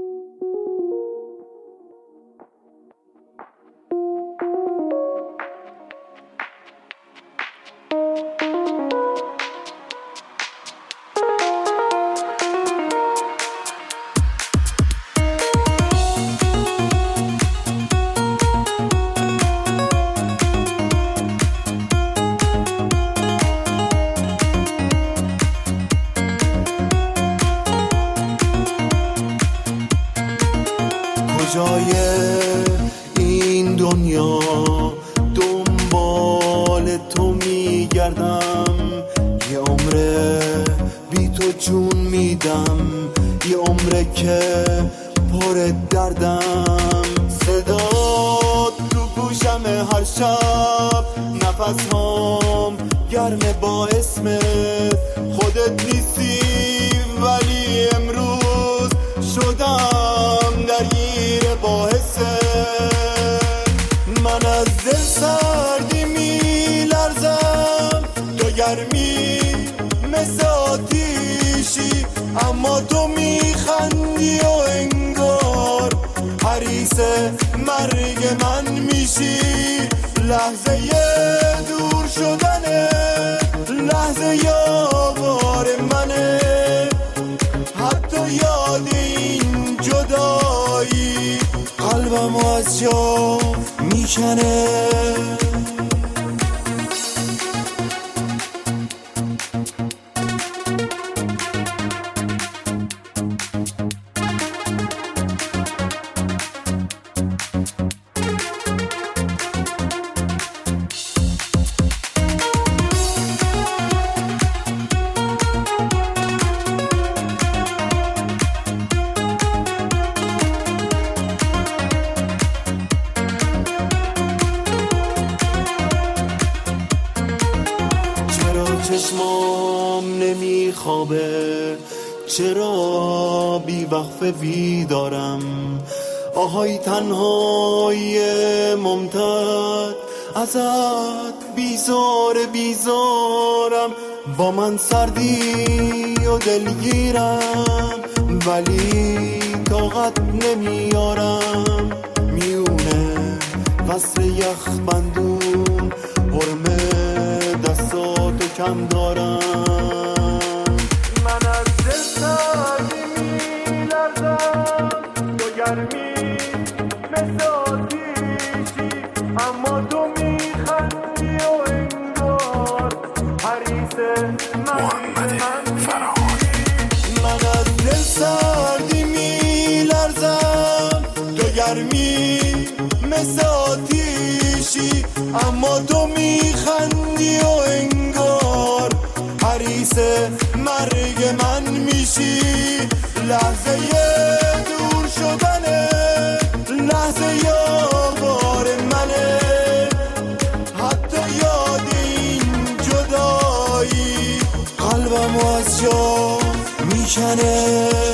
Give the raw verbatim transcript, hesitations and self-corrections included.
کجای این دنیا دنبال تو میگردم، یه عمره بی تو جون میدم، یه عمره که پر دردم. صدا تو گوشم هر شب، نفس هام گرمه با اسمت. خودت نیستی ولی امروز شدم درگیر باعث. من از دل سردی میلرزم، تو گرمی مثل آتیشی، اما تو میخندی و انگار حریص مرگ من میشی. لحظه دور شدنه، لحظه یاوار منه، حتی یاد این جدایی قلبم از جا میکنه. چشمام نمیخوابه، چرا بی وقفه بیدارم؟ آهای تنهای ممتد، ازت بیزار بیزارم. با من سردی و دلگیرم، ولی طاقت نمیارم. میونه قصر یخ بندون، حرمه دستاتو کم دارم. من از دل سردی میلرزم، تو گرمی مثل آتیشی، اما تو میخندی و انگار حریص مرگ من فرهانی. من از دل سردی میلرزم، تو گرمی مثل آتیشی، اما تو میخندی و انگار حریص مرگ من میشی. لحظه دور شدنه، لحظه یاوار منه، حتی یاد این جدایی قلبم از جا میکنه.